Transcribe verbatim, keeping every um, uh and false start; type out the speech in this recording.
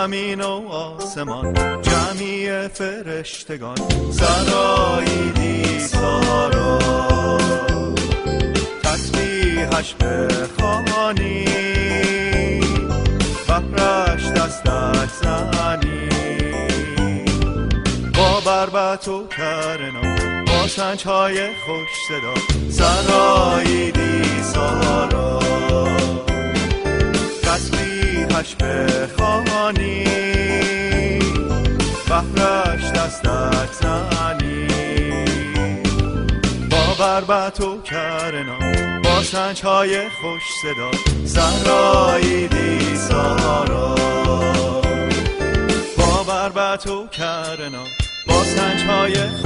زمین و آسمان جمعی فرشتگان سراییدی سارا تسبیحش بخوانی بحرش دستک زنی با بربط و کرنا با سنج‌های خوش صدا سراییدی سارا تسبیحش بخوانی بحرش دستک زنی با بربط و کرنا با سنج‌های خوش صدا سراییدی سارا با بربط و کرنا با سنج‌های